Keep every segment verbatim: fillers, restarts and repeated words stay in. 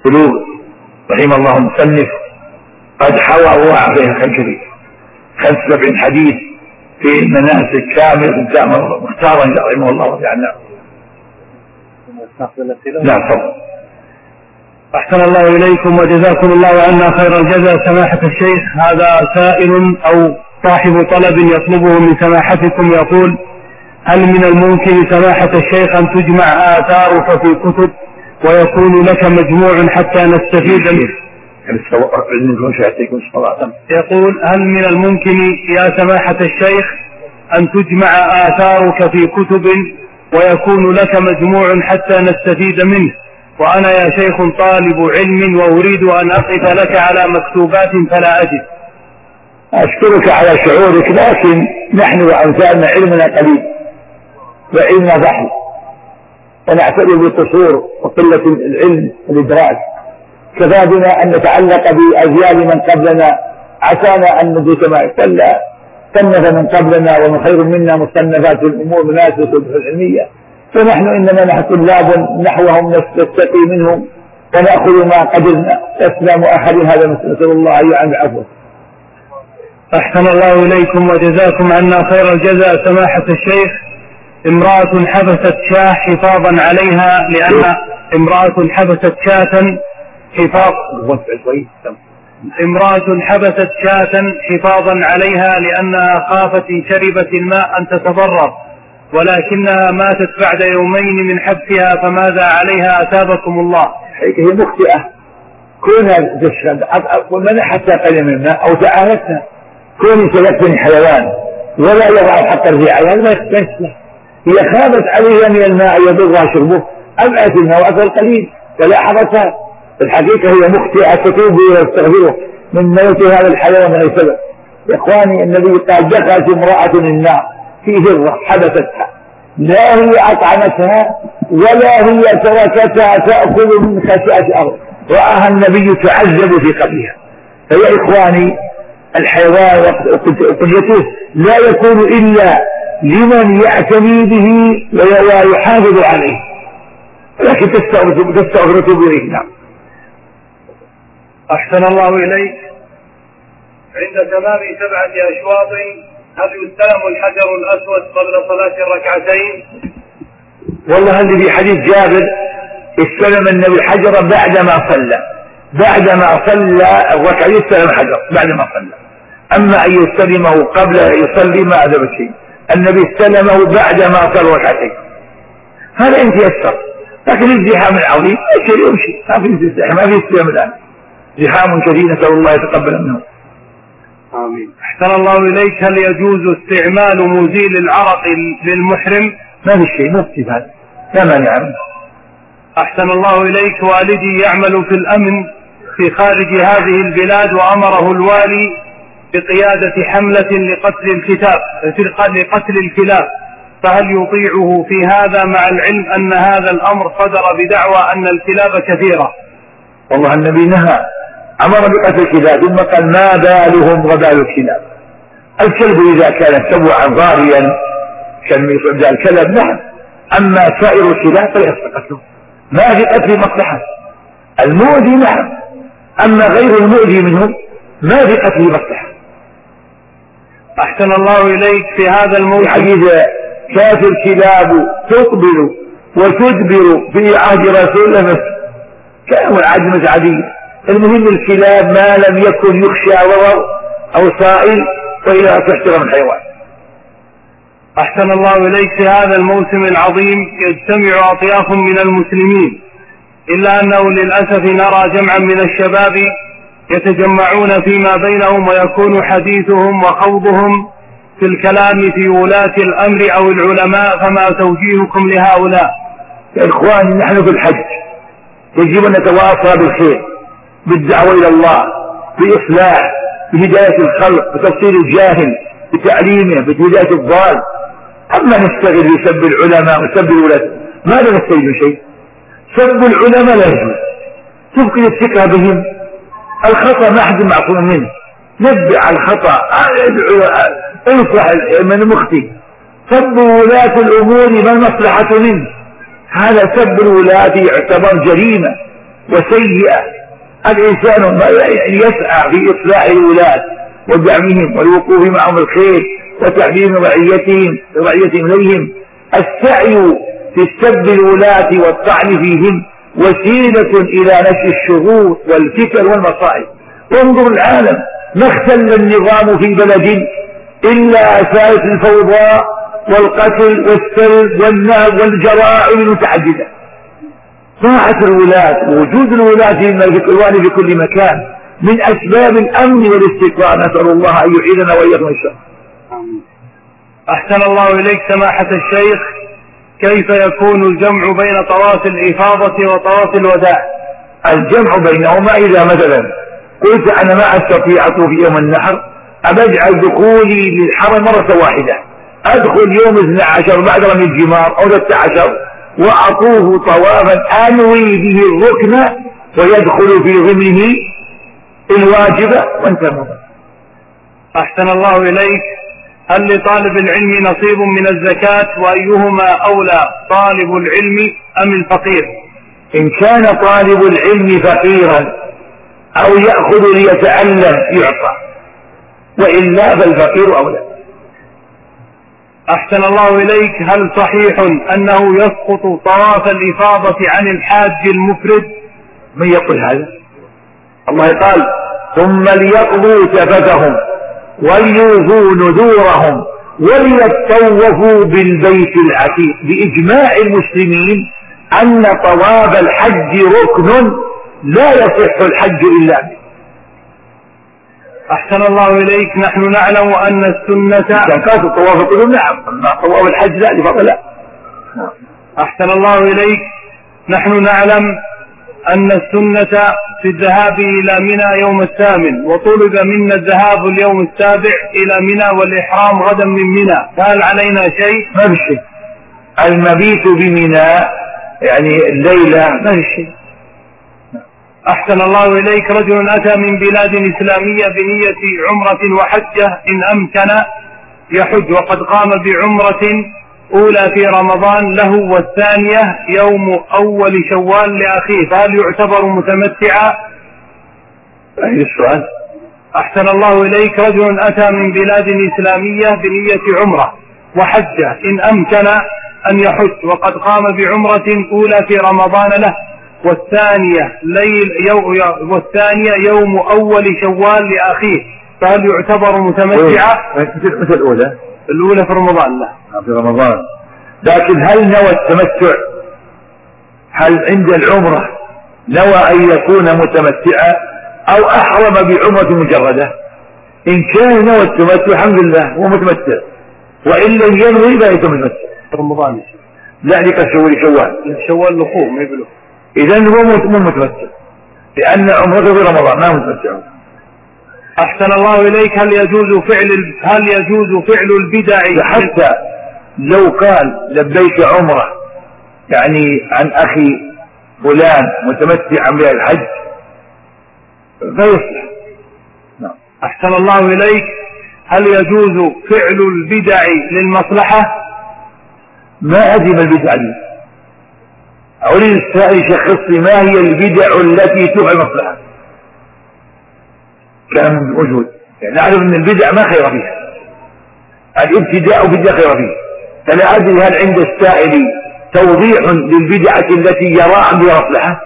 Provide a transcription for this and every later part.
بلوغ رحم الله المصنف قد حوى ووعى فيها خير كبير، خمس سبعين حديث في المناسك كامل مختارا رحمه الله وجعلنا. لا تفضل. أحسن الله إليكم وجزاكم الله عنا خير الجزاء. سماحة الشيخ، هذا سائل أو صاحب طلب يطلبه من سماحتكم يقول: هل من الممكن سماحة الشيخ أن تجمع آثارك في كتب ويكون لك مجموع حتى نستفيد منه؟ يقول: هل من الممكن يا سماحة الشيخ أن تجمع آثارك في كتب ويكون لك مجموع حتى نستفيد منه؟ وأنا يا شيخ طالب علم وأريد أن أقف لك على مكتوبات فلا أجد. أشكرك على شعورك، لكن نحن وأمثالنا علمنا قليل وعلمنا ضحي، ونعتبر بالقصور وقلة العلم والإدراك. كفى بنا أن نتعلق بأجيال من قبلنا، عسانا أن ندرك ما يتلى صنف من قبلنا ومن خير منا مصنفات الأمور مناسبة العلمية، فنحن إنما نحن طلاب نحوهم نستقي منهم ونأخذ ما قدرنا. أسلام أحد هذا نسأل الله أن يعن بعفوه. أحسن الله إليكم وجزاكم عنا خير الجزاء. سماحة الشيخ، امرأة حبست شاة حفاظا عليها لأن امرأة حبست شاة حفاظ امرأة حبست شاة حفاظا عليها لأنها خافت إن شربت الماء أن تتضرر، ولكنها ماتت بعد يومين من حبسها، فماذا عليها أتابكم الله؟ هي مخطئة كونها تشرب ومنحتها قليلا من الماء أو تعاهدتها، كوني سلكتني حيوان ولا يضع حق الرعاية هذا ما يختص. هي خافت عليها من الماء يضرها شربه، أبعث الماء وأثر قليل ولا حبسها. الحقيقة هي مخطئة تتوب وتستغفره من موت هذا الحيوان من أي سبب. يا إخواني، النبي قال: دخلت امرأة النار في هرة حبستها، لا هي أطعمتها ولا هي تركتها تأكل من خشاش أرض، رآها النبي تعذب في قبرها. فيا إخواني، الحيوان وقليته لا يكون إلا لمن يعتني به ويحافظ عليه، لكن تستغفر به. نعم. أحسن الله إليك، عند تمام سبعة أشواط هل يستلم الحجر الأسود قبل صلاة الركعتين؟ والله هذه في حديث جابر استلم النبي الحجر بعدما صلى بعدما صلى الركعتين استلم الحجر بعدما صلى. أما أن يستلمه قبل يصلي ما هذا بشيء، النبي استلمه بعدما صلى الركعتين، هذا إن تيسر. لكن الزحام العظيم يشير يمشي، ما في استلام ما في استلام الآن، زحام كثير، نسأل الله يتقبل منه. آمين. أحسن الله إليك، هل يجوز استعمال مزيل العرق للمحرم؟ ما في شيء، ما في هذا، لا مانع منه. أحسن الله إليك، والدي يعمل في الأمن في خارج هذه البلاد، وأمره الوالي بقيادة حملة لقتل الكتاب لقتل الكلاب، فهل يطيعه في هذا مع العلم أن هذا الأمر صدر بدعوى أن الكلاب كثيرة؟ والله النبي نهى، أمر بقتل الكلاب ثم قال: ما بالهم وبال الكلاب. الكلب إذا كان سبعا ضاريا كالمثل الكلب نعم، أما سائر الكلاب فلا قتله، ما في قتل مصلحة. المؤذي نعم، أما غير المؤذي منهم ما في قتل مصلحة. أحسن الله إليك، في هذا الموضوع حديث: كانت الكلاب تقبل وتدبر في عهد رسول الله، كانوا العجمة عادية. المهم الكلاب ما لم يكن يخشى ضرر أو صائل وإلى تحترم الحيوان. أحسن الله إليك، في هذا الموسم العظيم يجتمع أطياف من المسلمين، إلا أنه للأسف نرى جمعا من الشباب يتجمعون فيما بينهم ويكون حديثهم وخوضهم في الكلام في ولاة الأمر أو العلماء، فما توجيهكم لهؤلاء؟ يا إخواني، نحن في الحج يجب أن نتواصى بالخير، بالدعوة إلى الله، بإصلاح، بهداية الخلق، بتفصيل الجاهل، بتعليمه، بهداية الضال. أما نستغل بسب العلماء وسب الولاة، ماذا نستفيد شيء؟ سب العلماء لا يجوز، تبقي الثقة بهم، الخطأ ما أحد معصوم منه، نبدأ على الخطأ، انصح من المخطئ. سب ولاة الأمور ما المصلحة منه؟ هذا سب الولاة يعتبر جريمة، وسيئة. الإنسان يسعى في إصلاح الولاة ودعمهم والوقوف معهم الخير وتعليم رعيتهم رعيتهم إليهم. السعي في السب الولاة والطعن فيهم وسيلة إلى نشر الشرور والفتن والمصائب. انظر العالم، ما اختل النظام في بلد إلا سالت الفوضى والقتل والسلب والنهب والجرائم المتعددة. طاعة الولاة ووجود الولاة في كل مكان من أسباب الأمن والاستقرار. نسأل الله أن يعيذنا وإياكم الشر. أحسن الله إليك سماحة الشيخ، كيف يكون الجمع بين طواف الإفاضة وطواف الوداع؟ الجمع بينهما إذا مثلا قلت أنا ما أستطيع أطوف يوم النحر، أبجعل دخولي للحرم مرة واحدة، أدخل يوم اثني عشر بعد رمي الجمار أو ثلاثة عشر وأطوف طوافا أنوي به الركن ويدخل في ضمنه الواجبة وانتهى. أحسن الله إليك، هل لطالب العلم نصيب من الزكاة، وأيهما أولى طالب العلم أم الفقير؟ إن كان طالب العلم فقيرا أو يأخذ ليتعلم يعطى، وإلا فالفقير أولى. أحسن الله إليك، هل صحيح أنه يسقط طواف الإفاضة عن الحاج المفرد؟ من يقول هذا؟ الله قال ثم ليقضوا تفتهم وليوفوا نذورهم وليطوفوا بالبيت العتيق. بإجماع المسلمين أن طواف الحج ركن لا يصح الحج إلا به. أحسن الله إليك، نحن نعلم أن السنة زكاة الطواف كله نعم، أما طواف الحج لا لفضل لا. أحسن الله إليك، نحن نعلم أن السنة في الذهاب إلى منى يوم الثامن، وطلب منا الذهاب اليوم السابع إلى منى والإحرام غدا من منى، فهل علينا شيء؟ ما في شيء. المبيت بمنى يعني الليلة ما في شيء. أحسن الله إليك، رجل أتى من بلاد إسلامية بنية عمرة وحجة إن أمكن يحج، وقد قام بعمرة أولى في رمضان له والثانية يوم أول شوال لأخيه، فهل يعتبر متمتعا؟ أي السؤال؟ أحسن الله إليك، رجل أتى من بلاد إسلامية بنية عمرة وحجة إن أمكن أن يحج، وقد قام بعمرة أولى في رمضان له والثانية ليل يو والثانية يوم أول شوال لأخيه، فهل يعتبر متمتعا؟ مثل الأولى الأولى في رمضان لا في رمضان. لكن هل نوى التمتع؟ هل عند العمرة نوى أن يكون متمتعا أو أحرم بعمرة مجردة؟ إن كان نوى التمتع الحمد لله هو متمتع، وإن لم ينوي لا يتمتع. رمضان لا لك شوال شوال شوال لخوه ما يبلغ، إذن هو مو متمتع لأن عمرته في رمضان ما متمتع. أحسن الله إليك، هل يجوز فعل هل يجوز فعل البدع؟ حتى لو قال لبيك عمره يعني عن أخي فلان متمتعا بالحج فيصلح. أحسن الله إليك، هل يجوز فعل البدع للمصلحة؟ ما أدري ما البدع دي، أريد السائل يشخص لي ما هي البدع التي تفعل مصلحة. كلام موجود، يعني نعرف أن البدع ما خير فيها، الابتداء بدع خير فيه، فلا أدري هل عند السائل توضيح للبدعة التي يرى بها مصلحة.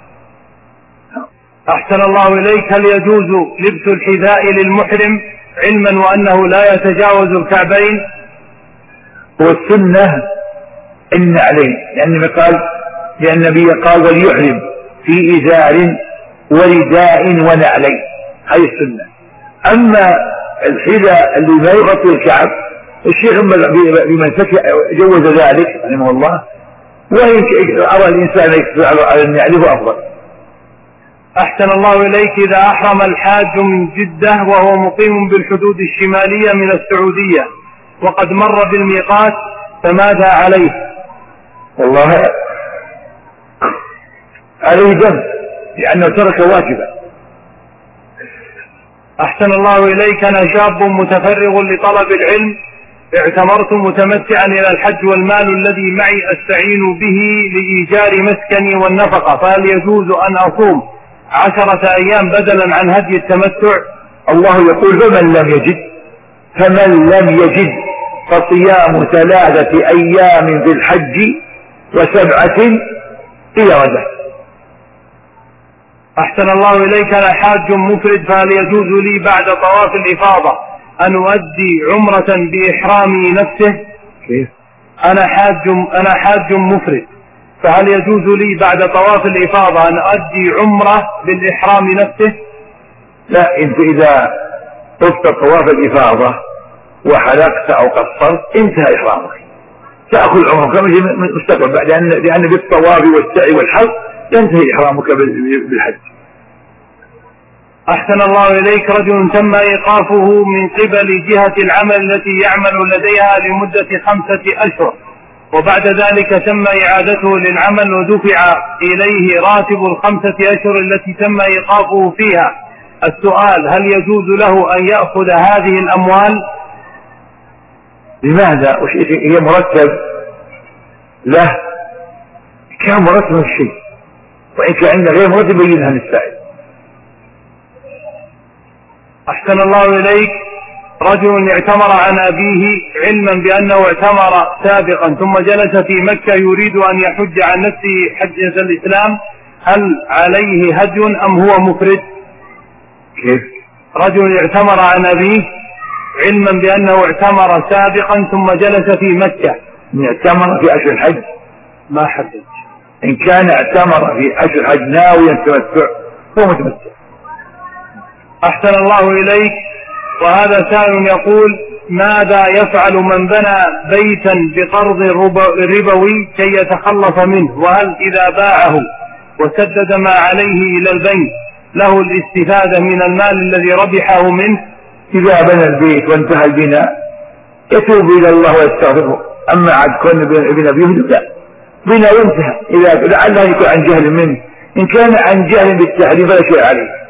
أحسن الله إليك، هل يجوز لبس الحذاء للمحرم علما وأنه لا يتجاوز الكعبين؟ والسنة إن عليه، لأن قال لأن النبي قال وليحرم في إزار ورداء ونعلين، هذه السنة. أما الحذاء اللي ما يغطي الكعب الشيخ بمن جوز ذلك رحمه الله، وإن أرى الإنسان يكفر على أن يعرفه أفضل. أحسن الله إليك، إذا أحرم الحاج من جدة وهو مقيم بالحدود الشمالية من السعودية وقد مر بالميقات فماذا عليه؟ والله عليه دم لأنه ترك واجبا. أحسن الله إليك، أنا شاب متفرغ لطلب العلم اعتمرت متمتعا إلى الحج والمال الذي معي أستعين به لإيجار مسكني والنفقة، فهل يجوز أن أصوم عشرة أيام بدلا عن هدي التمتع؟ الله يقول فمن لم يجد فمن لم يجد فصيام ثلاثة أيام في الحج وسبعة إذا رجع. أحسن الله إليك، أنا حاج مفرد، فهل يجوز لي بعد طواف الإفاضة أن أؤدي عمرة بإحرامي نفسه؟ كيف؟ أنا حاج أنا حاج مفرد، فهل يجوز لي بعد طواف الإفاضة أن أؤدي عمرة بالإحرام نفسه؟ لا، أنت إذا طفت طواف الإفاضة وحلقت أو قصرت انتهى إحرامك، تأخذ عمرك مستقبل بعد، لأن بالطواف والسعي والحلق ينتهي إحرامك بالحج. أحسن الله إليك، رجل تم إيقافه من قبل جهة العمل التي يعمل لديها لمدة خمسة أشهر، وبعد ذلك تم إعادته للعمل ودفع إليه راتب الخمسة أشهر التي تم إيقافه فيها. السؤال: هل يجوز له أن يأخذ هذه الأموال؟ لماذا؟ هي مرتب له، كان مرتب الشيء، وإن كان عنده غير مرتب يبينها للسائل. أحسن الله إليك، رجل اعتمر عن أبيه علما بأنه اعتمر سابقا ثم جلس في مكة يريد أن يحج عن نفسه حجة الإسلام، هل عليه هدي أم هو مفرد؟ كيف؟ رجل اعتمر عن أبيه علما بأنه اعتمر سابقا ثم جلس في مكة. اعتمر في أشهر الحج؟ ما حدد. إن كان اعتمر في أشهر الحج ناويا التمتع هو متمتع. أحسن الله إليك، وهذا سائل يقول: ماذا يفعل من بنى بيتا بقرض ربوي كي يتخلص منه؟ وهل إذا باعه وسدد ما عليه إلى البنك له الاستفادة من المال الذي ربحه منه؟ إذا بنى البيت وانتهى البناء يتوب إلى الله ويستغفره، أما عاد كون ابن أبيه لا، بناء وانتهى، إذا لعله يكون عن جهل منه، إن كان عن جهل بالتحريم فلا شيء عليه.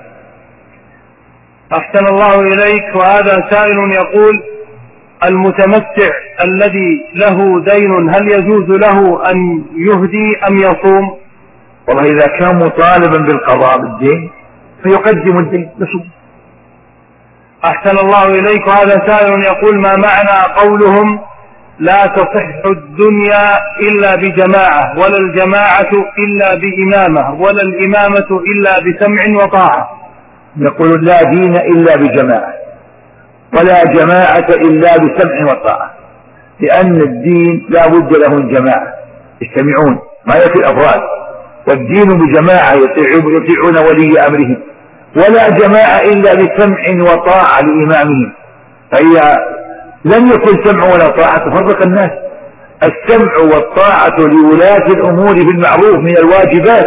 أحسن الله إليك، وهذا سائل يقول: المتمتع الذي له دين هل يجوز له أن يهدي أم يصوم؟ والله إذا كان مطالبا بالقضاء بالدين فيقدم الدين يصوم. أحسن الله إليك، وهذا سائل يقول: ما معنى قولهم لا تصح الدنيا إلا بجماعة، ولا الجماعة إلا بإمامة، ولا الإمامة إلا بسمع وطاعة؟ يقول لا دين إلا بجماعة، ولا جماعة إلا بسمع وطاعة، لأن الدين لا بد له من جماعة يجتمعون ما يفي الأفراد، والدين بجماعة يطيعون ولي أمرهم، ولا جماعة إلا بسمع وطاعة لإمامهم، فإذا لم يكن سمع ولا طاعة تفرق الناس. السمع والطاعة لولاة الأمور بالمعروف من الواجبات،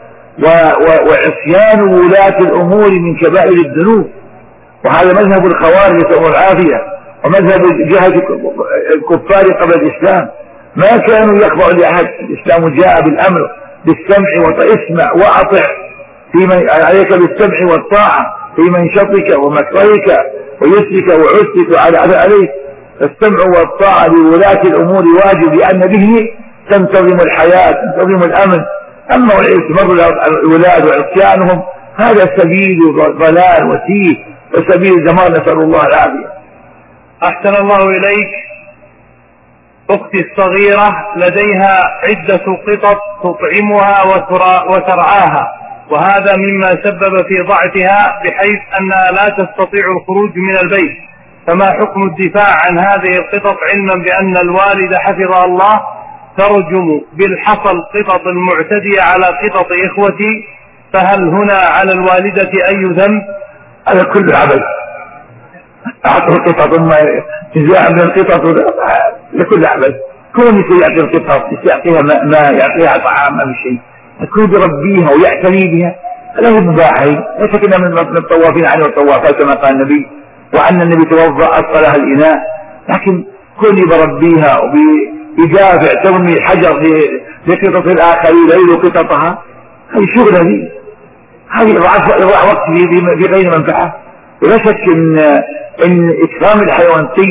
وعصيان ولاة الأمور من كبائر الذنوب، وهذا مذهب الخوارج نسأل الله العافية، ومذهب جهة الكفار قبل الإسلام، ما كانوا يخضعوا لأحد. الإسلام جاء بالأمر بالسمع والطاعة، اسمع وأطع، عليك بالسمع والطاعة في منشطك ومكرهك ويسرك وعسرك وعلى عليك. السمع والطاعة لولاة الأمور واجب، لأن به تنتظم الحياة تنتظم الأمن. أما الاستمرار الأولاد وعصيانهم هذا سبيل ضلال وسيء وسبيل دمار، نسأل الله العافية. أحسن الله إليك، أختي الصغيرة لديها عدة قطط تطعمها وترعاها، وهذا مما سبب في ضعفها بحيث أنها لا تستطيع الخروج من البيت، فما حكم الدفاع عن هذه القطط علما بأن الوالد حفظها الله ترجم بالحصى القطط المعتدية على قطط إخوتي، فهل هنا على الوالدة أي ذنب؟ هذا كله عبث. أعطوا القطط ما جزاء من القطط لكل عبث. كون يعطي القطط يعطيها ماء يعطيها طعام ما في شيء، يكون يربيها ويعتني بها، هذا هو مباحي. ليس كنا من الطوافين عنه والطوافات كما قال النبي، وأن النبي توضأ أصلها الإناء، لكن كوني بربيها وبيدافع ترمي حجر لقطط الآخرين ليل قططها، هذه شغلة هذه هذه إضاعة وقت في غير منفعة. ولا شك إن إن إكرام الحيوان سيد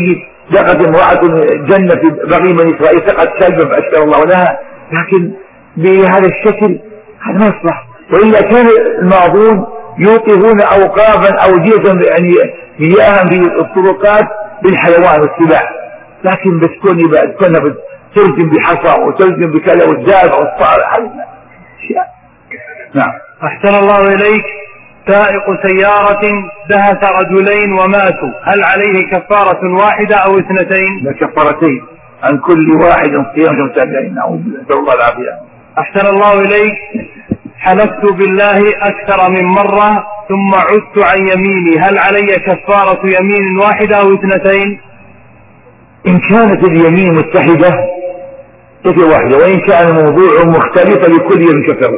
دخلت امرأة جنة في بغي من إسرائيل سقت كلبا فأشكر الله لها، لكن بهذا الشكل هذا ما يصلح. وإلا كان الماضون يوقفون أوقافا أودية يعني مياها في الطرقات بالحيوان والسباع، لكن بس كوني كونها تلزم بحصى وتلزم بكذا والدابة والصالح أشياء. نعم. أحسن الله إليك. سائق سيارة دهس رجلين وماتوا، هل عليه كفارة واحدة أو اثنتين؟ لا، كفارتين عن كل واحد صيام شهرين. نسأل الله العافية. أحسن الله إليك. حلفت بالله أكثر من مرة ثم عدت عن يميني، هل علي كفارة يمين واحدة أو اثنتين؟ إن كانت اليمين متحدة كفارة واحدة، وإن كان الموضوع مختلف لكل يوم كفارة.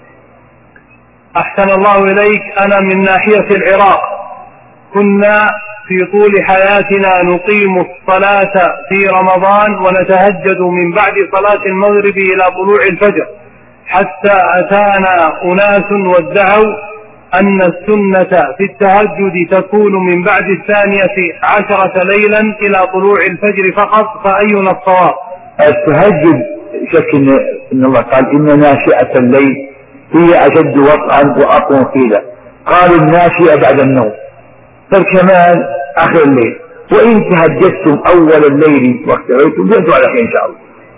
أحسن الله إليك. أنا من ناحية العراق، كنا في طول حياتنا نقيم الصلاة في رمضان ونتهجد من بعد صلاة المغرب إلى طلوع الفجر، حتى أتانا أناس وادعوا أن السنة في التهجد تكون من بعد الثانية عشرة ليلا إلى طلوع الفجر فقط، فأينا الصواب؟ التهجد شك إن الله قال إن ناشئة الليل هي أشد وطئا وأقوم قيلا، قالوا الناشئة بعد النوم، فالكمال آخر الليل، وإن تهجدتم أول الليل واختريتم جئتوا على خير إن شاء الله.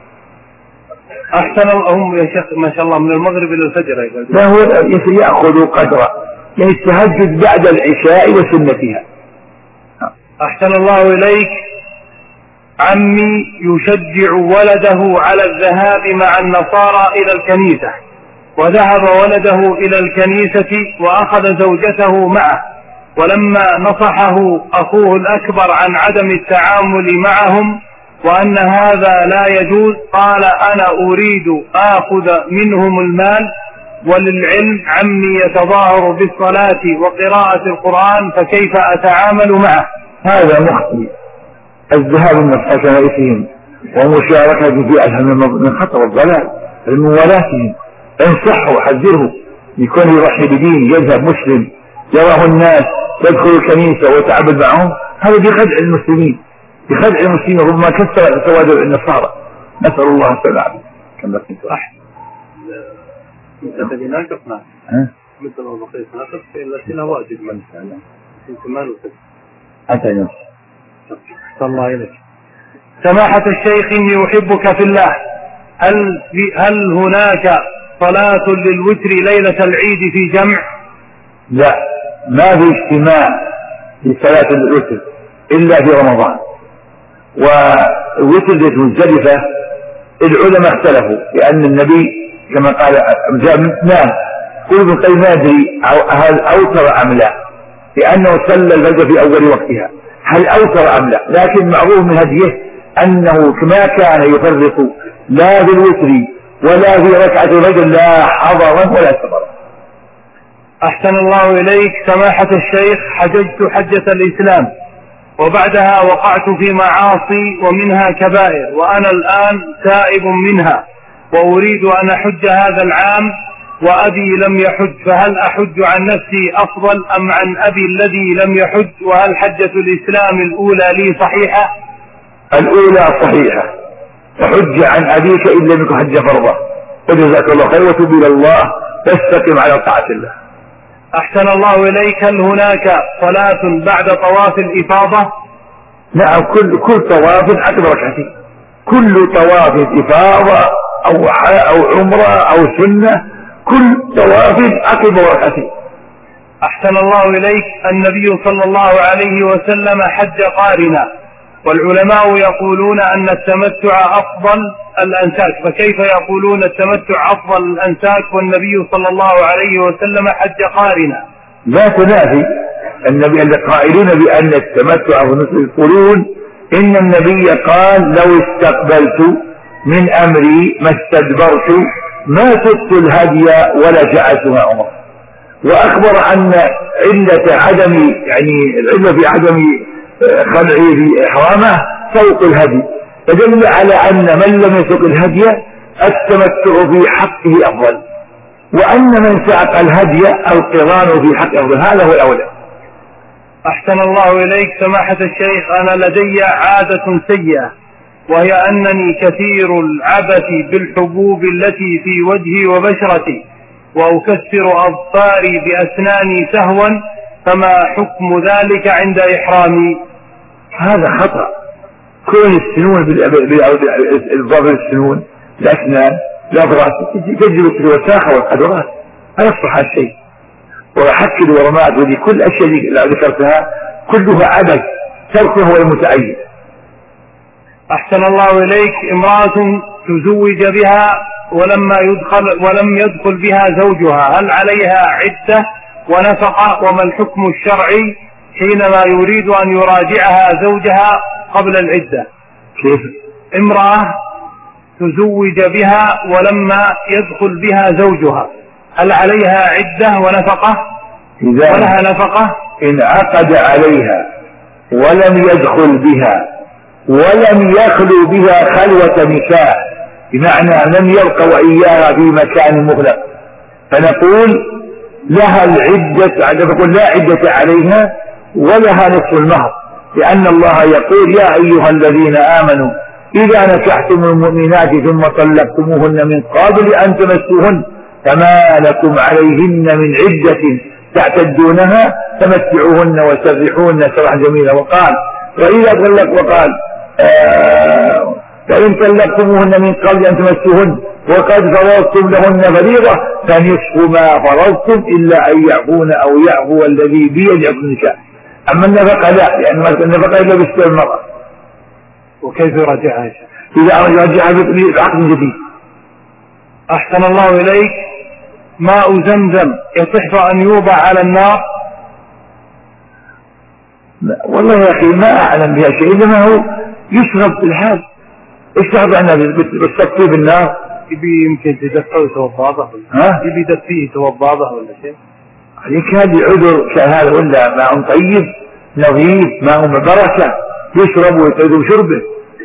أحسن الله يا شيخ ما شاء الله من المغرب إلى الفجر. لا، هو يأخذ قدره، يعني التهجد بعد العشاء وسنتها. أحسن الله إليك. عمي يشجع ولده على الذهاب مع النصارى إلى الكنيسة، وذهب ولده إلى الكنيسة وأخذ زوجته معه، ولما نصحه أخوه الأكبر عن عدم التعامل معهم وأن هذا لا يجوز، قال أنا أريد آخذ منهم المال، وللعلم عمي يتظاهر بالصلاة وقراءة القرآن، فكيف أتعامل معه؟ هذا مخطئ. الذهاب من حكمائهم ومشاركة في أهم من خطر الضلال الموالاتهم. انصحه وحذره يكون يضحي بدين، يذهب مسلم يراه الناس يدخل الكنيسة ويتعبد معهم، هذا بخدع المسلمين، بخدع المسلمين، ربما كسر سواد النصارى، نسأل الله السلامة. كم بس أحسن مثل ناقصنا مثل ما بقيت ناقص في الأسئلة واجب من سأله يمكن ما نوصل أنت نفس. صلى الله عليك. سماحة الشيخ إني أحبك في الله، هل هل هناك صلاة للوتر ليلة العيد في جمع؟ لا، ما في اجتماع في صلاة الوتر إلا في رمضان. والوتر في مزدلفة العلماء اختلفوا، لأن النبي كما قال جاء من اثنان، كل ابن القيم ما يدري هل أوتر أم لا، لأنه صلى الفجر في أول وقتها، هل أوتر أم لا، لكن معروف من هديه أنه ما كان يفرق لا في الوتر ولا في ركعة الفجر لا حضرا ولا سفرا. أحسن الله إليك. سماحة الشيخ، حججت حجة الإسلام وبعدها وقعت في معاصي ومنها كبائر، وأنا الآن تائب منها وأريد أن أحج هذا العام وأبي لم يحج، فهل أحج عن نفسي أفضل أم عن أبي الذي لم يحج؟ وهل حجة الإسلام الأولى لي صحيحة؟ الأولى صحيحة، فحج عن أبيك إن لم يكن حج فرضه، وجزاك الله خير وتب إلى الله تستقم على طاعة الله. أحسن الله إليك. هل هناك صلاة بعد طواف الإفاضة؟ نعم، كل كل طواف عقب ركعتين، كل طواف إفاضة أو أو عمرة أو سنة، كل طواف عقب ركعتين. أحسن الله إليك. النبي صلى الله عليه وسلم حج قارنا، والعلماء يقولون أن التمتع أفضل الأنساك، فكيف يقولون التمتع أفضل الأنساك والنبي صلى الله عليه وسلم حج قارنا؟ لا تنافي النبي القائلون بأن التمتع يقولون إن النبي قال لو استقبلت من أمري ما استدبرت ما سقت الهدي ولا جعلتها عمر، وأخبر أن علة عدم يعني العلة في عدم خلعه في إحرامه سوق الهدي، فدل على أن من لم يسوق الهدي التمتع في حقه أفضل، وأن من ساق الهدي القران في حقه أفضل، هذا هو الأولى. أحسن الله إليك سماحة الشيخ، أنا لدي عادة سيئة، وهي أنني كثير العبث بالحبوب التي في وجهي وبشرتي، وأكسر أظفاري بأسناني سهوا، فما حكم ذلك عند إحرامي؟ هذا خطأ. كون السنون بالظفر، السنون، الأسنان، الأضراس تجلب الوساخة والقدرات، لا يصلح الشيء. وحك الورمات ودي كل أشياء اللي ذكرتها كلها عبث، تركه هو المتعين. أحسن الله إليك، امرأة تزوج بها ولما يدخل ولم يدخل بها زوجها، هل عليها عدة ونفقة؟ وما الحكم الشرعي حينما يريد أن يراجعها زوجها قبل العدة؟ كيف؟ امرأة تزوج بها ولما يدخل بها زوجها، هل عليها عدة ونفقة؟ ولها نفقة؟ إن عقد عليها ولم يدخل بها ولم يخلو بها خلوة نكاح، بمعنى لم يبق وإياها في مكان مغلق، فنقول لها العدة، نقول لا عدة عليها ولها نصف المهر، لأن الله يقول يا أيها الذين آمنوا إذا نكحتم المؤمنات ثم طلقتموهن من قبل أن تمسوهن فما لكم عليهن من عدة تعتدونها فمتعوهن وسرحوهن سرحا جميلا. وقال وإذا طلق وقال آه فإن طلقتموهن من قبل أن تمسوهن وقد فرضتم لهن فريضة فنصف ما فرضتم إلا أن يعفون أو يعفو الذي بيده النكاح. أما النفقة لا، لأن النفقة إلا بستر المرأة. وكيف يراجعها؟ إذا رجعها بعقد جديد. أحسن الله إليك، ماء زمزم يصح أن يوضع على النار؟ والله يا أخي ما أعلم بها شيء، إنما هو يشرب في الحال. إيش تحضر أنا بالتطفيه بالنار؟ يبي يمكن تدفئه توضابه، ها؟ يبي يدفئه توضابه ولا شيء؟ عليك هذه عذر كهذا، ولا ماء طيب نظيف ماء بركة يشرب ويتعذر شربه.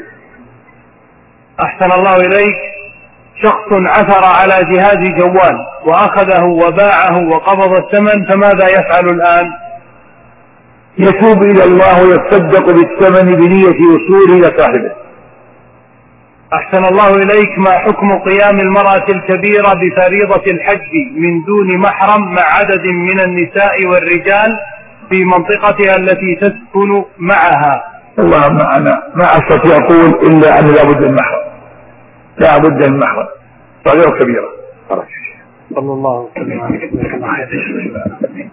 أحسن الله إليك، شخص عثر على جهاز جوال وأخذه وباعه وقبض الثمن، فماذا يفعل الآن؟ يتوب إلى الله ويتصدق بالثمن بنية وصوله إلى صاحبه. أحسن الله إليك، ما حكم قيام المرأة الكبيرة بفريضة الحج من دون محرم مع عدد من النساء والرجال في منطقتها التي تسكن معها؟ والله ما أنا ما أستطيع أقول إلا أن لا بد من محرم، لا بد من محرم، صغيرة كبيرة. صلى الله عليه وسلم.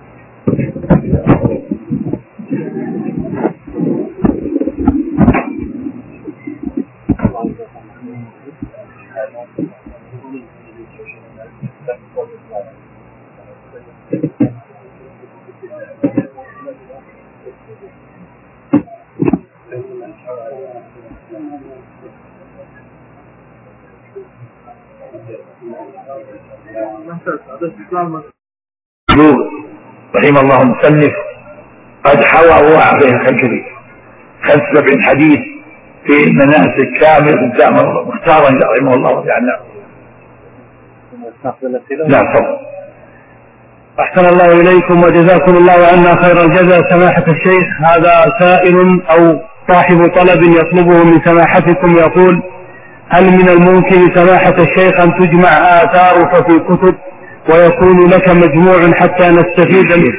رحم الله المصنف قد حوى وعظه الكبير خمس سبع حديث في مناسك كامل مختارا رحمه الله تعالى. لا تفضل. أحسن الله إليكم وجزاكم الله عنا خير الجزاء سماحة الشيخ. هذا سائل أو صاحب طلب يطلبه من سماحتكم يقول: هل من الممكن سماحة الشيخ أن تجمع آثارك في كتب ويكون لك مجموع حتى نستفيد منه؟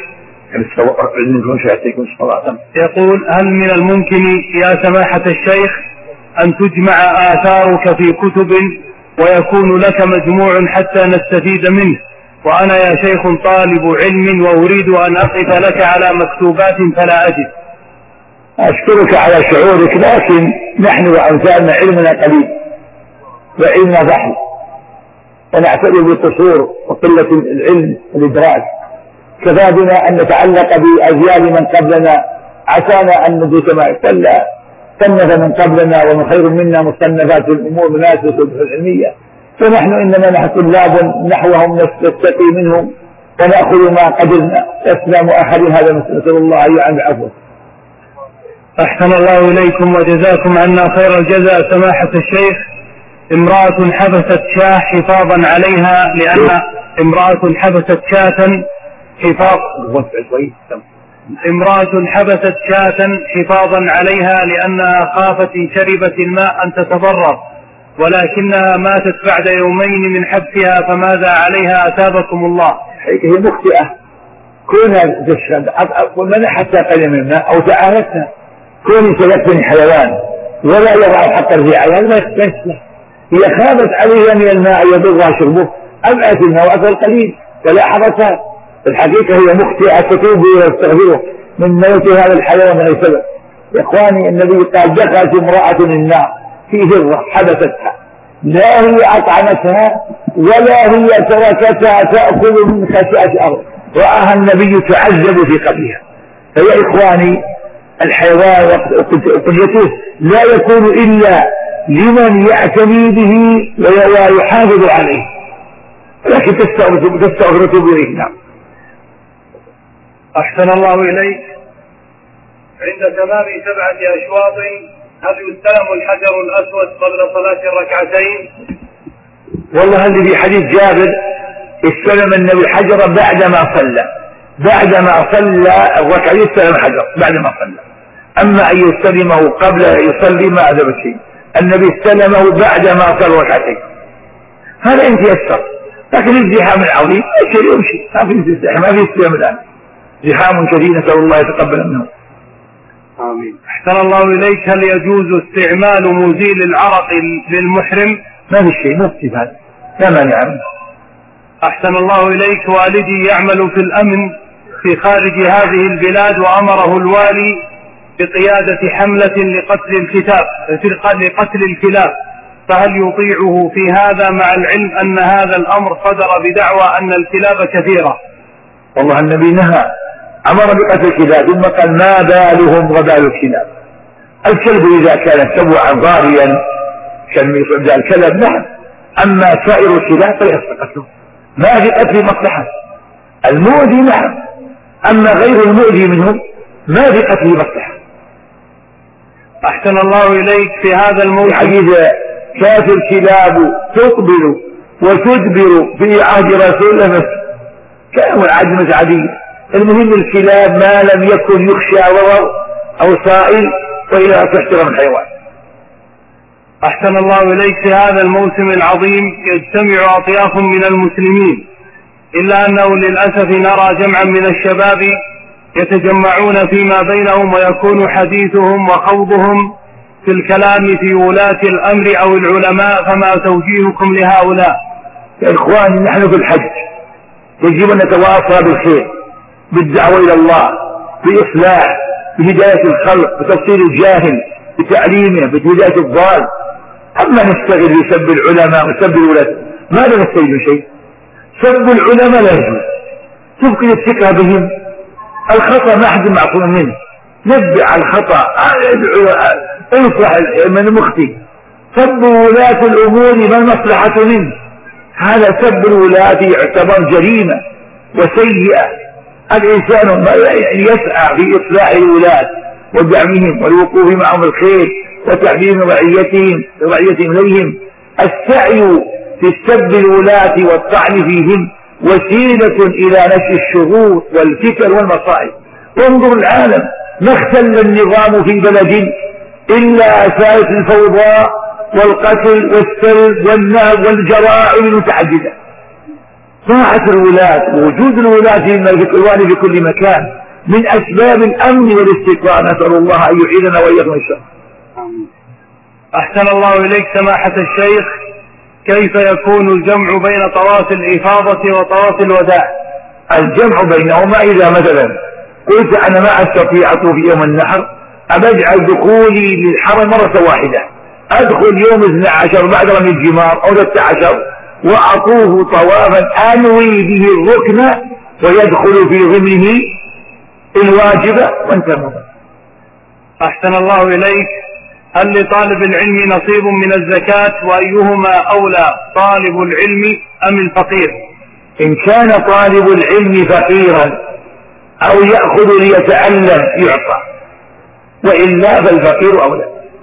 يقول: هل من الممكن يا سماحة الشيخ أن تجمع آثارك في كتب ويكون لك مجموع حتى نستفيد منه؟ وأنا يا شيخ طالب علم وأريد أن أقف لك على مكتوبات فلا أجد. أشكرك على شعورك، لكن نحن وأمثالنا علمنا قليل وعلمنا ضحي، ونعتبر بالقصور وقلة العلم والإدراك. كفى بنا أن نتعلق بأجيال من قبلنا عسانا أن ندرك ما يقول. صنف من قبلنا ومن خير منا مصنفات الأمور مناسبة العلمية، فنحن إنما نحن طلاب نحوهم نستقي منهم ونأخذ ما قدرنا. أسلام أحد هذا نسأل الله أن يعن عفوه. أحسن الله إليكم وجزاكم عنا خير الجزاء سماحة الشيخ. امرأة حبست شاة حفاظا عليها لأن امرأة حبست شاة حفاظ امرأة حبست شاة حفاظا عليها لأنها خافت إن شربت الماء أن تتضرر، ولكنها ماتت بعد يومين من حبسها، فماذا عليها أثابكم الله؟ هي مخطئة كونها تشرب منحت قليلا من الماء أو تعاهدتها، كوني سيكون حيوان ولا يضع حق ترجيع هذا ما يستنسله. هي خافت عليها من الماء يضرها شربه، أبعث الماء وأكل القليل فلا حبسها. الحقيقة هي مخطئة تتوب وتستغفره من موت هذا الحيوان غير سبب. يا إخواني النبي قال دخلت امرأة النار في هرة حبستها، لا هي أطعمتها ولا هي تركتها تأكل من خشاش أرض، رآها النبي تعذب في قبرها. فيا إخواني الحيوان وقليته لا يكون إلا لمن يعتني به ويحافظ عليه، لكن تستغفر به. نعم. أحسن الله إليك. عند تمام سبعة أشواط هل يستلم الحجر الأسود قبل صلاة الركعتين؟ والله هذه في حديث جابر استلم النبي الحجر بعدما صلى، بعدما صلى الركعتين استلم الحجر بعدما صلى. أما أن يستلمه قبل يصلي ما هذا بشيء، النبي استلمه بعدما صلى الركعتين، هذا إن تيسر. لكن الزحام العظيم يمشي يمشي ما في استحمام، ما في استلام الآن، زحام كثير نسأل الله يتقبل منه. آمين. أحسن الله إليك. هل يجوز استعمال مزيل العرق للمحرم؟ ما في شيء مفتي هذا لا مانع منه. أحسن الله إليك. والدي يعمل في الأمن في خارج هذه البلاد، وأمره الوالي بقيادة حملة لقتل الكتاب لقتل الكلاب، فهل يطيعه في هذا مع العلم أن هذا الأمر صدر بدعوى أن الكلاب كثيرة؟ والله النبي نهى، أمر بقتل الكلاب ثم قال ما بالهم وبال الكلاب. الكلب إذا كان سبعا ضاريا كالميصد الكلب نعم، أما سائر الكلاب فيحصل قتله، ما في قتل مصلحة. المؤذي نعم، أما غير المؤذي منهم ما في قتل مصلحة. أحسن الله إليك. في هذا الموضوع حديث كانت الكلاب تقبل وتدبر في عهد رسول الله كانوا العجمة عديد. المهم الكلاب ما لم يكن يخشى ضرر أو صائل وإلى تحترم الحيوان. أحسن الله إليك. في هذا الموسم العظيم يجتمع أطياف من المسلمين، إلا أنه للأسف نرى جمعا من الشباب يتجمعون فيما بينهم ويكون حديثهم وخوضهم في الكلام في ولاة الأمر أو العلماء، فما توجيهكم لهؤلاء؟ يا إخواني نحن في الحج يجب أن نتواصى بالخير، بالدعوة إلى الله، بإصلاح، بهداية الخلق، بتفصيل الجاهل، بتعليمه، بهداية الضال. أما نستغل بسب العلماء وسب الولاة ماذا نستفيد شيء؟ سب العلماء لا يجوز، تفقد الثقة بهم. الخطأ ما أحد معصوم منه، نبع الخطأ انصح من المخطئ. سب ولاة الأمور ما المصلحة منه، هذا سب الولاة يعتبر جريمة وسيئة. الإنسان يسعى في إصلاح الولاة ودعمهم والوقوف معهم الخير وتعليم رعيتهم رعيتهم إليهم. السعي في سب الولاة والطعن فيهم وسيلة إلى نشر الشرور والفتن والمصائب. وانظر العالم ما اختل النظام في بلد إلا أساس الفوضى والقتل والسلب والنهب والجرائم المتعددة. طاعة الولاة ووجود الولاة في كل مكان من أسباب الأمن والاستقرار. نسأل الله أن يعيذنا وإياكم من الشر. أحسن الله إليك سماحة الشيخ. كيف يكون الجمع بين طواف الإفاضة وطواف الوداع؟ الجمع بينهما إذا مثلا قلت أنا ما أستطيع أطوف يوم النحر، أبجعل دخولي للحرم مرة واحدة، أدخل يوم اثني عشر بعد رمي الجمار أو ثلاثة عشر وأطوف طوافا أنوي به الركن ويدخل في ضمنه الواجبة وانتهى. أحسن الله إليك. هل لطالب العلم نصيب من الزكاة، وأيهما أولى طالب العلم أم الفقير؟ إن كان طالب العلم فقيرا أو يأخذ ليتعلم يعطى، وإلا فالفقير أولى.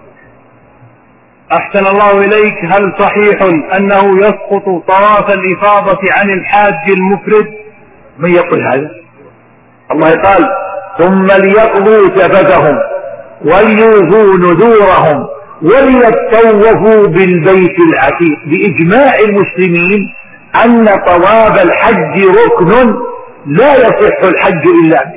أحسن الله إليك. هل صحيح أنه يسقط طواف الإفاضة عن الحاج المفرد؟ من يقول هذا؟ الله قال ثم ليقضوا تفتهم وليوفوا نذورهم وليطوفوا بالبيت العتيق. بإجماع المسلمين أن طواف الحج ركن لا يصح الحج إلا به.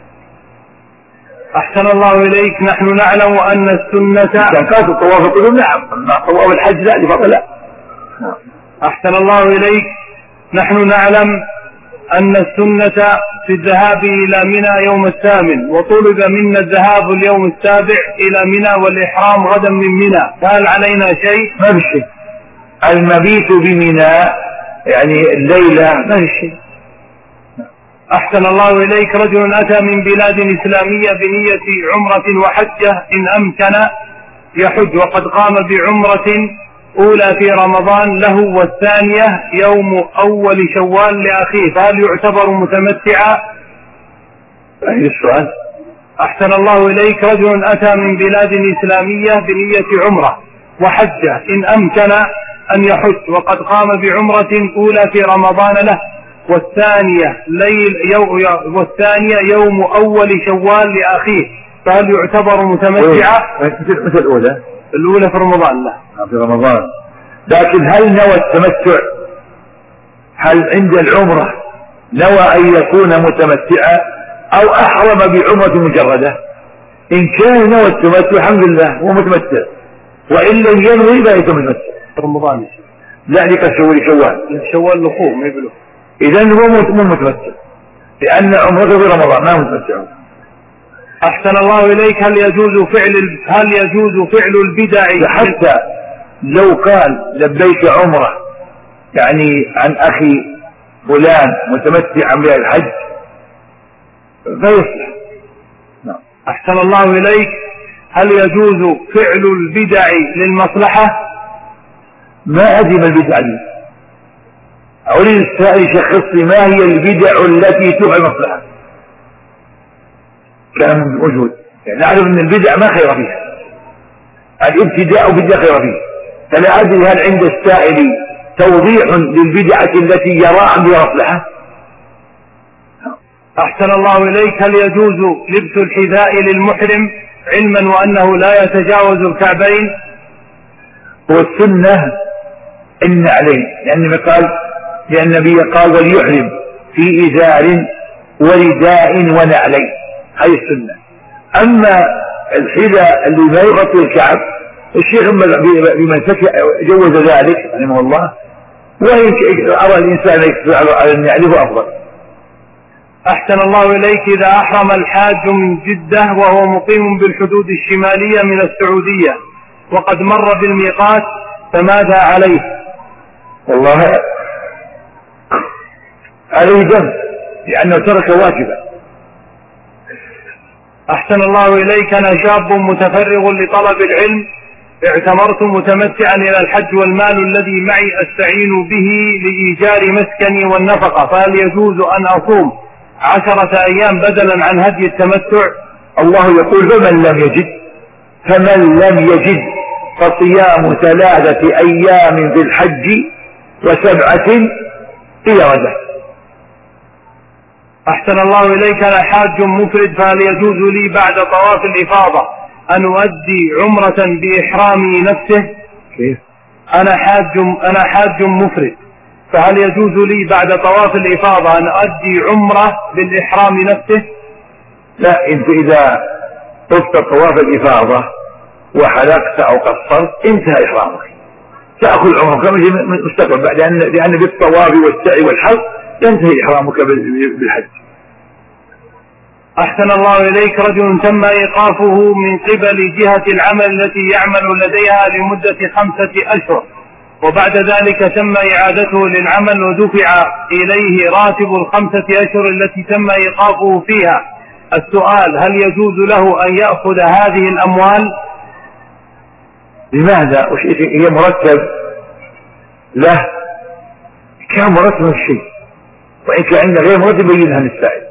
أحسن الله إليك. نحن نعلم أن السنة إذا كانت الطواف القدوم نعم، أما طواف الحج لا لفضل لا. أحسن الله إليك. نحن نعلم أن السنة في الذهاب إلى منى يوم الثامن، وطلب منا الذهاب اليوم السابع إلى منى والإحرام غدا من منى، فهل علينا شيء؟ ما في شيء. المبيت بمنى يعني الليلة ما في شيء. أحسن الله إليك. رجل أتى من بلاد إسلامية بنية عمرة وحجة إن أمكن يحج، وقد قام بعمرة أولى في رمضان له والثانية يوم أول شوال لأخيه، فهل يعتبر متمتعا؟ أي السؤال؟ أحسن الله إليك. رجل أتى من بلاد إسلامية بنية عمرة وحجة إن أمكن أن يحج، وقد قام بعمرة أولى في رمضان له والثانية ليل يو والثانية يوم أول شوال لأخيه، فهل يعتبر متمتعا؟ مثل الأولى الأولى في رمضان لا في رمضان. لكن هل نوى التمتع؟ هل عند العمرة نوى أن يكون متمتعا أو أحرم بعمرة مجردة؟ إن كان نوى التمتع الحمد لله هو متمتع، وإن لم ينوي لا يكون متمتع. رمضان لا لك شوال شوال شوال لخوه ما يبلغ، إذن هو مو متمتع لأن عمرته في رمضان ما متمتع. أحسن الله إليك. هل يجوز فعل هل يجوز فعل البدع؟ حتى لو قال لبيك عمره يعني عن أخي فلان متمتعا بالحج فيصلح. أحسن الله إليك. هل يجوز فعل البدع للمصلحة؟ ما أدري ما البدع دي، أريد السائل يشخص لي ما هي البدع التي تفعل مصلحة. كلام موجود، يعني نعرف أن البدع ما خير فيها، الابتداء بدع خير فيه، فلا أدري هل عند السائل توضيح للبدعة التي يراها بها مصلحة. أحسن الله إليك. هل يجوز لبس الحذاء للمحرم علما وأنه لا يتجاوز الكعبين؟ والسنة إن عليه، لأن قال لأن النبي قال وليحرم في إزار ورداء ونعلين، هذه السنة. أما الحذاء اللي ما يغطي الكعب الشيخ بمن جوز ذلك رحمه الله، وإن أرى الإنسان على أن يعرفه أفضل. أحسن الله إليك. إذا أحرم الحاج من جدة وهو مقيم بالحدود الشمالية من السعودية وقد مر بالميقات فماذا عليه؟ والله عليه دم لأنه ترك واجبا. أحسن الله إليك. أنا شاب متفرغ لطلب العلم، اعتمرت متمتعا إلى الحج والمال الذي معي أستعين به لإيجار مسكني والنفقة، فهل يجوز أن أصوم عشرة أيام بدلا عن هدي التمتع؟ الله يقول فمن لم يجد فمن لم يجد فصيام ثلاثة أيام في الحج وسبعة إذا رجعت. أحسن الله إليك. أنا حاج مفرد، فهل يجوز لي بعد طواف الإفاضة أن أؤدي عمرة بإحرامي نفسه؟ كيف؟ أنا حاج أنا حاج مفرد، فهل يجوز لي بعد طواف الإفاضة أن أؤدي عمرة بالإحرام نفسه؟ لا، أنت إذا طفت طواف الإفاضة وحلقت أو قصرت انتهى إحرامك، تأخذ عمرك من مستقبل بعد لأن لأن بالطواف والسعي والحلق ينتهي إحرامك بالحج. أحسن الله إليك. رجل تم إيقافه من قبل جهة العمل التي يعمل لديها لمدة خمسة أشهر، وبعد ذلك تم إعادته للعمل ودفع إليه راتب الخمسة أشهر التي تم إيقافه فيها. السؤال: هل يجوز له أن يأخذ هذه الأموال؟ لماذا؟ هي مرتب له، كان مرتب الشيء، وإن كان عند غير مرتب يبينها للسائل.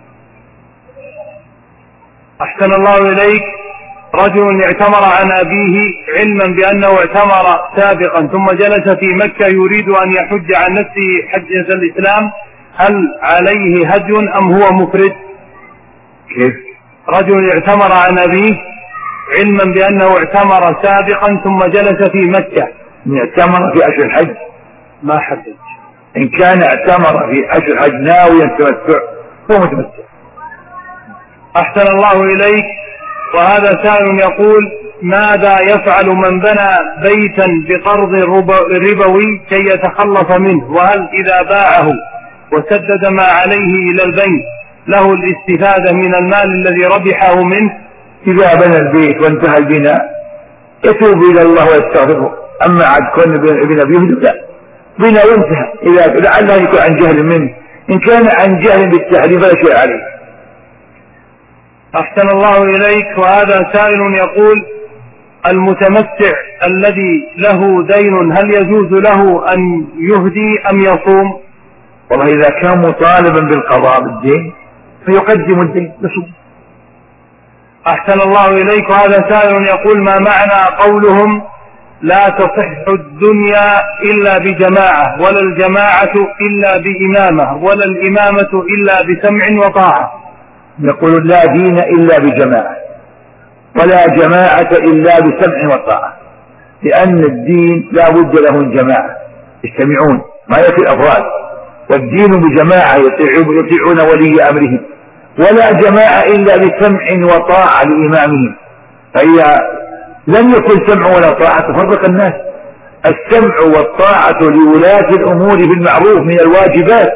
أحسن الله إليك. رجل اعتمر عن أبيه علما بأنه اعتمر سابقا ثم جلس في مكة يريد أن يحج عن نفسه حجة الإسلام، هل عليه هدي أم هو مفرد؟ كيف؟ رجل اعتمر عن أبيه علما بأنه اعتمر سابقا ثم جلس في مكة. اعتمر في أشهر الحج؟ ما حدد. إن كان اعتمر في أشهر الحج ناويا التمتع هو متمتع. أحسن الله إليك. وهذا سائل يقول: ماذا يفعل من بنى بيتا بقرض ربوي كي يتخلص منه؟ وهل إذا باعه وسدد ما عليه إلى البنك له الاستفادة من المال الذي ربحه منه؟ إذا بنى البيت وانتهى البناء يتوب إلى الله ويستغفره. أما عاد كون ابن أبيه لا، بنى وانتهى. إذا لعله يكون عن جهل منه، إن كان عن جهل بالتحريم فلا شيء عليه. أحسن الله إليك. وهذا سائل يقول: المتمتع الذي له دين هل يجوز له أن يهدي أم يصوم؟ والله إذا كان مطالبا بالقضاء بالدين فيقدم الدين يصوم. أحسن الله إليك. وهذا سائل يقول: ما معنى قولهم لا تصح الدنيا إلا بجماعة، ولا الجماعة إلا بإمامة، ولا الإمامة إلا بسمع وطاعة؟ يقول لا دين إلا بجماعة، ولا جماعة إلا بسمع وطاعة، لأن الدين لا بد له من جماعة يجتمعون ما يكفي الأفراد، والدين بجماعة يطيعون ولي أمرهم، ولا جماعة إلا بسمع وطاعة لإمامهم. فإذا لم يكن سمع ولا طاعة تفرق الناس. السمع والطاعة لولاة الأمور بالمعروف من الواجبات،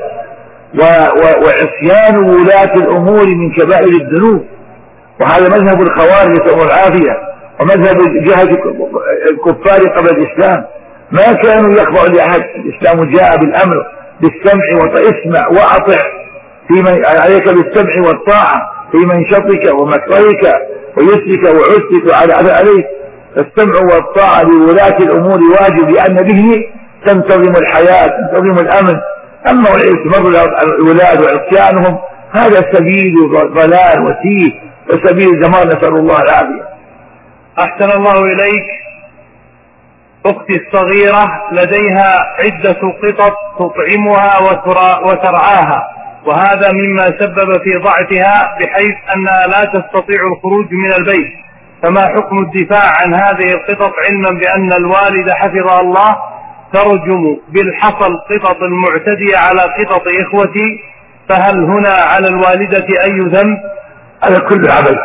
وعصيان ولاة الأمور من كبائر الذنوب. وهذا مذهب الخوارج نسأل الله العافية، ومذهب جهة الكفار قبل الإسلام، ما كانوا يخضعوا لأحد. الإسلام جاء بالأمر بالسمع والطاعة، اسمع وأطع فيما عليك بالسمع والطاعة في منشطك ومكرهك ويسرك وعسرك وعلى أذى عليك. فالسمع والطاعة لولاة الأمور واجب، لأن به تنتظم الحياة تنتظم الأمن. أما الاستمرار الولاد وعصيانهم هذا سبيل ضلال وسيء وسبيل دمار، نسأل الله العافية. أحسن الله إليك. أختي الصغيرة لديها عدة قطط تطعمها وترعاها، وهذا مما سبب في ضعفها بحيث أنها لا تستطيع الخروج من البيت، فما حكم الدفاع عن هذه القطط علما بأن الوالد حفظها الله ترجم بالحصى القطط المعتدية على قطط إخوتي، فهل هنا على الوالدة أي ذنب؟ هذا كل عبث.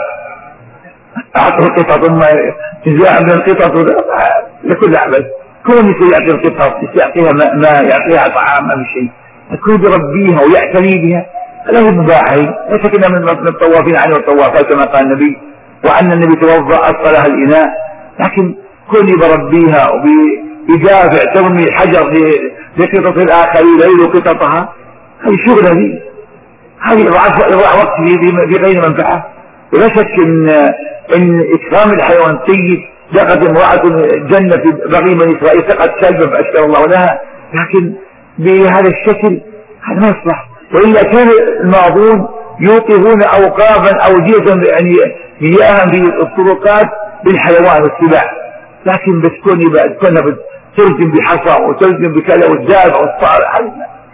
أعطوا القطط ما تزاحم من القطط لكل عبث. كون يعطي القطط يعطيها ماء يعطيها طعام ما في شيء، يكون بربيها ويعتني بها له مباحي. ليس كنا من الطوافين عن الطوافات كما قال النبي، وأن النبي توضأ أصلها الإناء، لكن كوني بربيها وبيدافع ترمي حجر لقطط الآخرين ليل قططها، هذه شغلة دي، هذه إضاعة وقت في غير منفعة. ولا شك إن إن إكرام الحيوان سيد. لقد امرأة جنة في بغي من إسرائيل سقت كلبا فأشكر الله لها، لكن بهذا الشكل هذا ما يصلح. وإلا كان الماضون يوقفون أوقافا أو جيدا يعني مياها في الطرقات بالحيوان والسباع، لكن بتكون كنا ترجم بحصى وترجم بكذا والدابة والصار.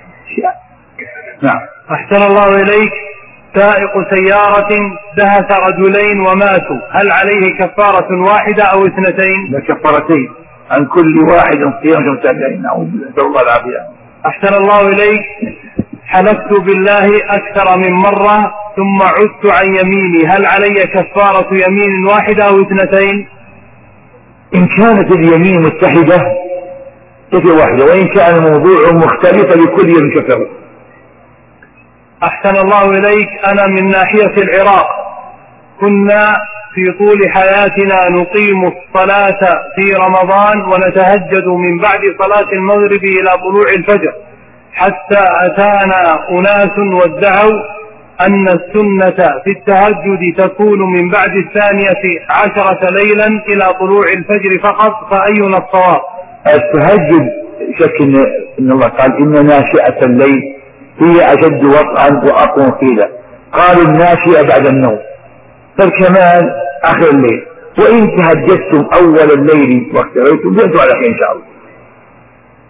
نعم. أحسن الله إليك. سائق سيارة دهس رجلين وماتوا، هل عليه كفارة واحدة أو اثنتين؟ لا، كفارتين، عن كل واحد صيام سبعين. نسأل الله العافية. أحسن الله إليك. حلفت بالله أكثر من مرة ثم عدت عن يميني، هل علي كفارة يمين واحدة أو اثنتين؟ إن كانت اليمين متحدة تكفي واحدة، وإن كان الموضوع مختلف لكل يوم كفر. أحسن الله إليك. أنا من ناحية العراق، كنا في طول حياتنا نقيم الصلاة في رمضان ونتهجد من بعد صلاة المغرب إلى طلوع الفجر، حتى أتانا أناس وادعوا أن السنة في التهجد تكون من بعد الثانية عشرة ليلا إلى طلوع الفجر فقط، فأينا الصواب؟ التهجد شك إن الله قال إن ناشئة الليل هي أشد وطئا وأقوم قيلا، قالوا الناشئة بعد النوم، فالكمال آخر الليل. وإن تهجدتم أول الليل واختريتم جئتوا على خير إن شاء الله.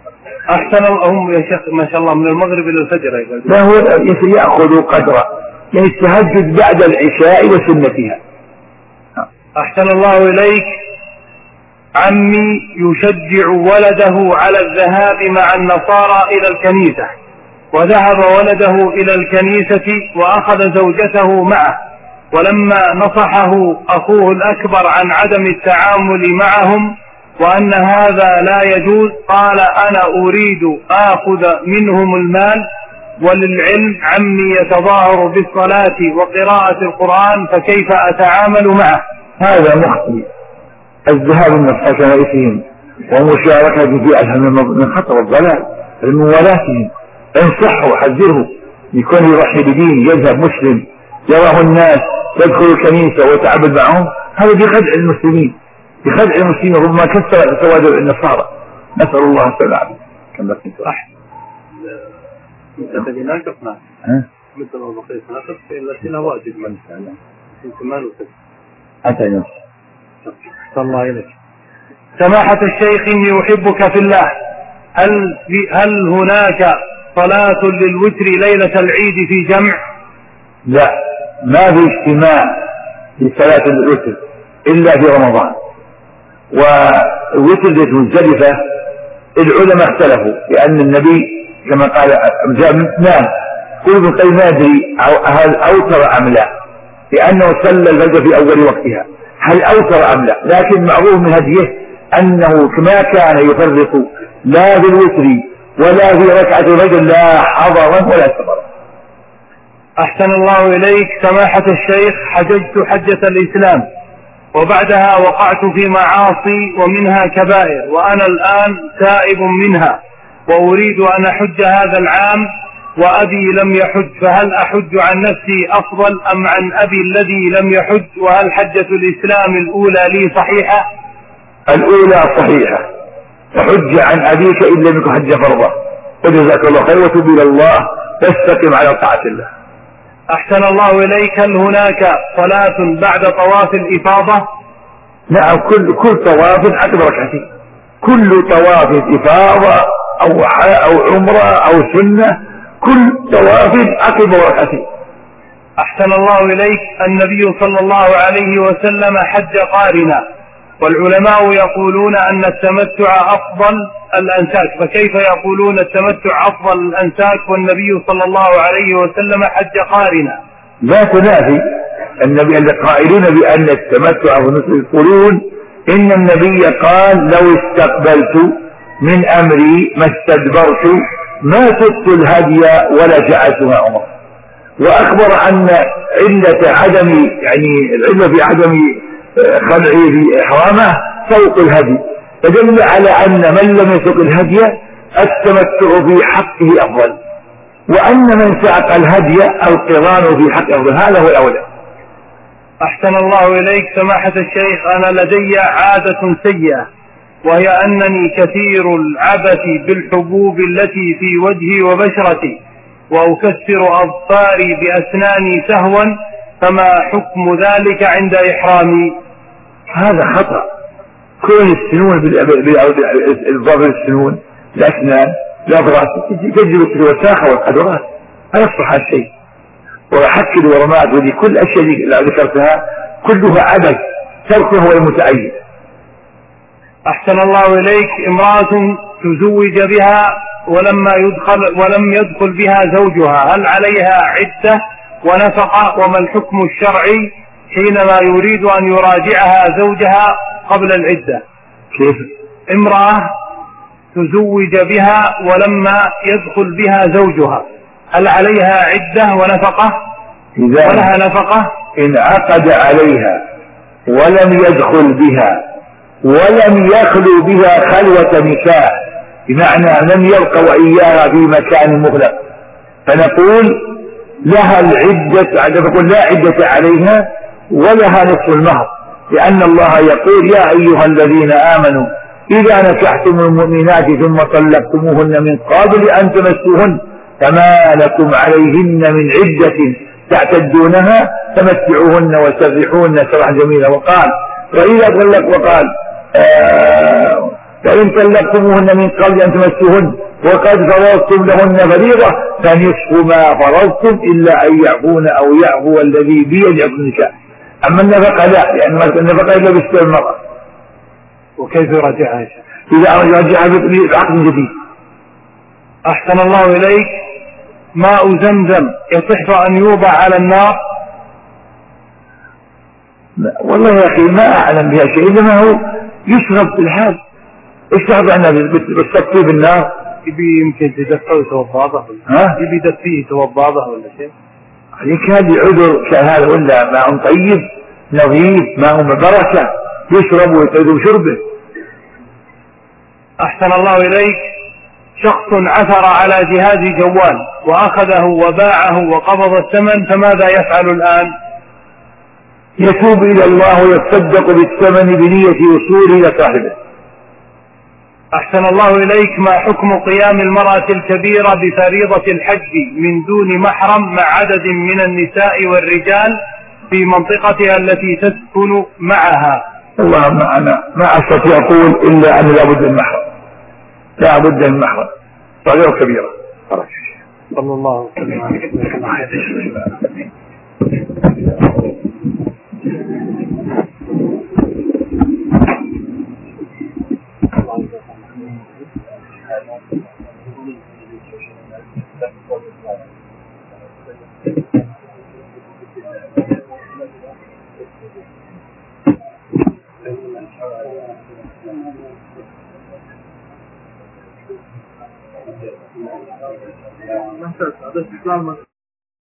أحسن. هم يا شيخ ما شاء الله من المغرب إلى الفجر. لا، هو يأخذ قدره، يعني التهجد بعد العشاء وسنتها. أحسن الله إليك. عمي يشجع ولده على الذهاب مع النصارى إلى الكنيسة، وذهب ولده إلى الكنيسة وأخذ زوجته معه، ولما نصحه أخوه الأكبر عن عدم التعامل معهم وأن هذا لا يجوز، قال أنا أريد آخذ منهم المال، وللعلم عمي يتظاهر بالصلاة وقراءة القرآن، فكيف أتعامل معه؟ هذا مخطئ. الذهاب من حكمائهم ومشاركة في أهم من خطر الضلال الموالاتهم. انصحه وحذره يكون يضحي بدينه، يذهب مسلم يراه الناس يدخل الكنيسة ويتعبد معهم، هذا بخدع المسلمين، بخدع المسلمين، ربما كثر تواجد النصارى، نسأل الله السلامة. كم بس انت أحد مثل ناقص ناقص مثل البقية ناقص الأسئلة واجب من سأله انت ما نوتك حتى ينص. صلى الله إليك. سماحة الشيخ إني أحبك في الله، هل, هل هناك صلاة للوتر ليلة العيد في جمع؟ لا، ما في اجتماع لصلاة الوتر إلا في رمضان. والوتر في مزدلفة العلماء اختلفوا، لأن النبي كما قال جاء من اثنان كل ابن القيم ما يدري هل أوتر أم لا، لأنه صلى الفجر في أول وقتها، هل أوتر أم لا، لكن معروف من هديه أنه ما كان يفرق لا بالوتر ولا في ركعة الفجر لا حضرا ولا سفرا. أحسن الله إليك. سماحة الشيخ حججت حجة الإسلام وبعدها وقعت في معاصي ومنها كبائر، وأنا الآن تائب منها وأريد أن أحج هذا العام وأبي لم يحج، فهل أحج عن نفسي أفضل أم عن أبي الذي لم يحج؟ وهل حجة الإسلام الأولى لي صحيحة؟ الأولى صحيحة، وحج عن أبيك إن لم يكن حج فرضه، وجزاك الله خير وتوب إلى الله واستقم على طاعة الله. أحسن الله إليك. هل هناك صلاة بعد طواف الإفاضة؟ نعم، كل كل طواف عقب ركعتين، كل طواف إفاضة أو أو عمرة أو سنة، كل طواف عقب ركعتين. أحسن الله إليك. النبي صلى الله عليه وسلم حج قارنا، والعلماء يقولون أن التمتع أفضل الأنساك، فكيف يقولون التمتع أفضل الأنساك والنبي صلى الله عليه وسلم حج قارنا؟ لا تنافي. النبي القائلون بأن التمتع يقولون إن النبي قال لو استقبلت من أمري ما استدبرت ما سقت الهدي ولا جعلتها عمر. وأخبر أن علة عدم يعني العلة في عدم خلعه في إحرامه سوق الهدي، فدل على أن من لم يسوق الهدي التمتع في حقه أفضل، وأن من ساق الهدي القران في حقه أفضل، هذا هو الأولى. أحسن الله إليك. سماحة الشيخ أنا لدي عادة سيئة، وهي أنني كثير العبث بالحبوب التي في وجهي وبشرتي، وأكسر أظفاري بأسناني سهوا، فما حكم ذلك عند إحرامي؟ هذا خطأ. كون السنون بالظفر السنون الأسنان الأضراس تجب الوساخة والقدرات، هذا صح الشيء. وحك الورمات ودي كل أشياء اللي ذكرتها كلها عبث، تركه هو المتعين. أحسن الله إليك. امرأة تزوج بها ولما يدخل ولم يدخل بها زوجها، هل عليها عدة ونفقة؟ وما الحكم الشرعي حينما يريد أن يراجعها زوجها قبل العدة؟ كيف؟ امرأة تزوج بها ولما يدخل بها زوجها، هل عليها عدة ونفقة؟ ولها نفقة؟ إن عقد عليها ولم يدخل بها ولم يخلو بها خلوة نكاح، بمعنى لم يبق وإياها في مكان مغلق، فنقول لها العدة، نقول لا عدة عليها ولها نصف المهر، لأن الله يقول يا أيها الذين آمنوا إذا نكحتم المؤمنات ثم طلقتموهن من قبل أن تمسوهن فما لكم عليهن من عدة تعتدونها تمتعوهن وسرحوهن سرحا جميلا. وقال وإذا طلق وقال آه فإن طلقتموهن من قبل أن تمسوهن وقد فرضتم لهن فريضة فنصف ما فرضتم إلا أن يعفون أو يعفو الذي بيده عقد النكاح. أما النفقة لا، لأن يعني النفقة إلا بستر المرأة. وكيف يرجعها؟ إذا رجعها بعقد جديد. أحسن الله إليك. ماء زمزم يصح أن يوضع على النار؟ والله يا أخي ما أعلم بها شيء، إنما هو يشرب بالحال. إيش تحضر عنها بالتطفيه بالنار؟ يبي يمكن تدفئه توضابه، ها؟ يبي يدفئه توضابه ولا شيء؟ عليك هذه عذر كهذا ولا ماء طيب نظيف ماء بركة يشرب ويتعذب شربه. أحسن الله إليك. شخص عثر على جهاز جوال وأخذه وباعه وقبض الثمن، فماذا يفعل الآن؟ يتوب إلى الله ويتصدق بالثمن بنية وصوله إلى صاحبه. أحسن الله إليك. ما حكم قيام المرأة الكبيرة بفريضة الحج من دون محرم مع عدد من النساء والرجال في منطقتها التي تسكن معها؟ والله ما أنا ما أستطيع أقول إلا أن لا بد من محرم، لا بد من محرم، صغيرة كبيرة. صلى الله عليه وسلم.